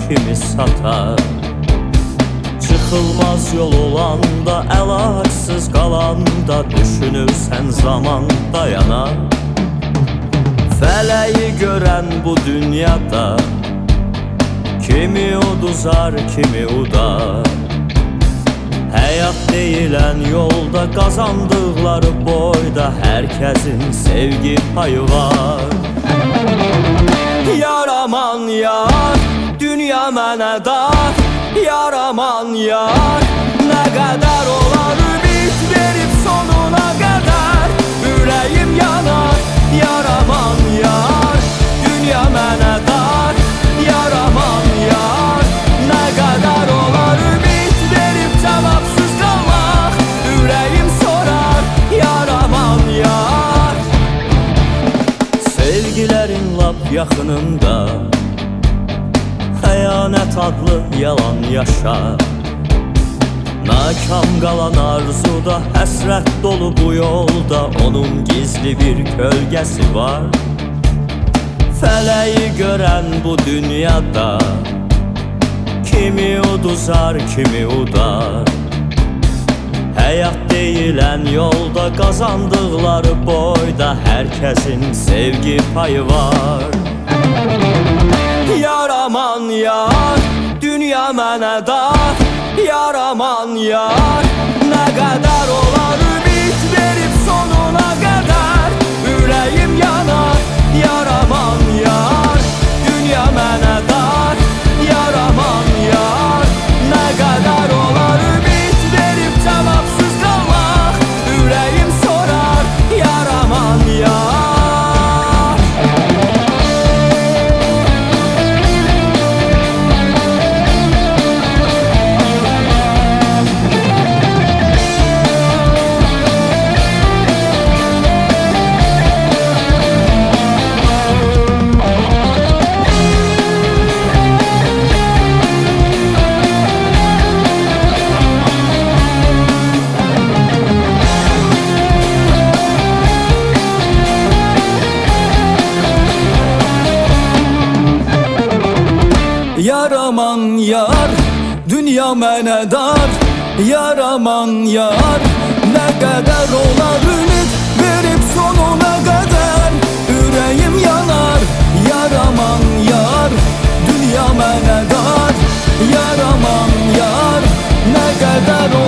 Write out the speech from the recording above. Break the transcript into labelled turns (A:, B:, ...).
A: kimi satar. Çıxılmaz yol olanda, əlacsız qalanda, düşünürsən zaman dayanar. Fələyi görən bu dünyada kimi uduzar, kimi udar. Həyat deyilən yolda, qazandıqları boyda hər kəsin sevgi payı var. Yar aman yar, dünya mənə dar. Yar aman yar, nə qədər olar ümid verib sonuna qədər. Ürəyim yanar, yar aman yar, dünya mənə dar. Yar aman yar, nə qədər olar ümid verib cavabsız qalmaq. Ürəyim sorar, yar aman yar. Sevgilərin lap yaxınında xəyanət adlı yalan yaşar. Nakam qalan arzuda, həsrət dolu bu yolda, onun gizli bir kölgəsi var. Fələyi görən bu dünyada kimi uduzar, kimi udar. Həyat deyilən yolda, qazandıqları boyda hər kəsin sevgi payı var. Yar aman yar, dünya mənə dar. Yar aman yar, nə qədər olar ümid verib sonuna qədər. Ürəyim yanar, yar aman yar, dünya mənə dar. Yar aman yar, nə qədər olar ümid verib cavabsız qalmaq. Ürəyim sorar, yar aman yar.
B: Yar aman yar, dünya mənə dar. Yar aman yar, nə qədər olar ümid verib sonuna qədər. Ürəyim yanar, yar aman yar, dünya mənə dar. Yar aman yar, nə qədər